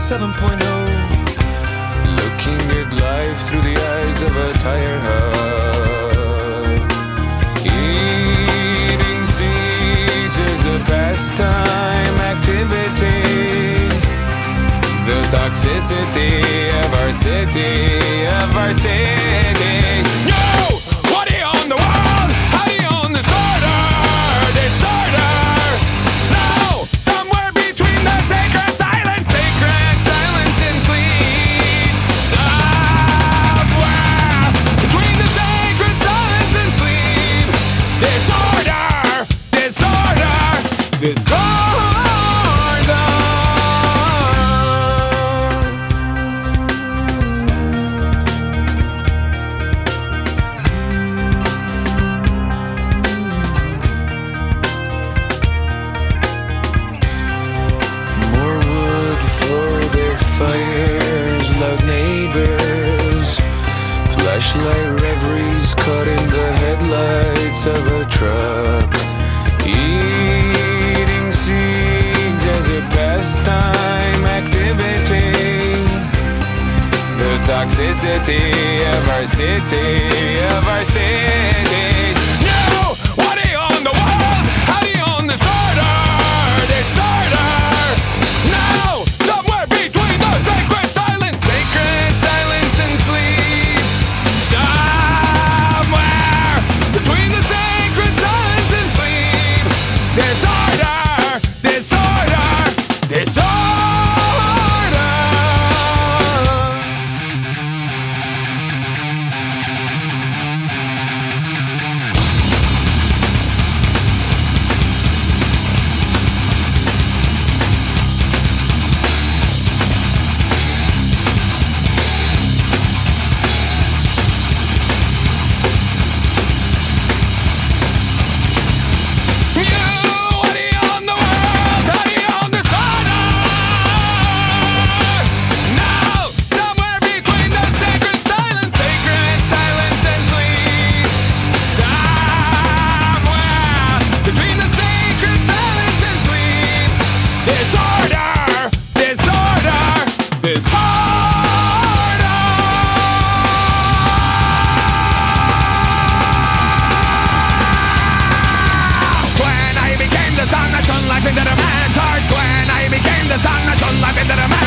7.0, looking at life through the eyes of a tire hub. Eating seeds is a pastime activity. The toxicity of our city, No! What do you own the world? How do you own disorder? No! Somewhere between the sacred silence and sleep. Somewhere between the sacred silence and sleep. Disorder. Fires, loud neighbors, flashlight reveries caught in the headlights of a truck. Eating seeds as a pastime activity. The toxicity of our city, No! What do you own the world? How do you own disorder? No! Sacred silence and sleep. Somewhere between the sacred silence and sleep. Disorder. Life into the man's heart when I became the sun that shone life into the man's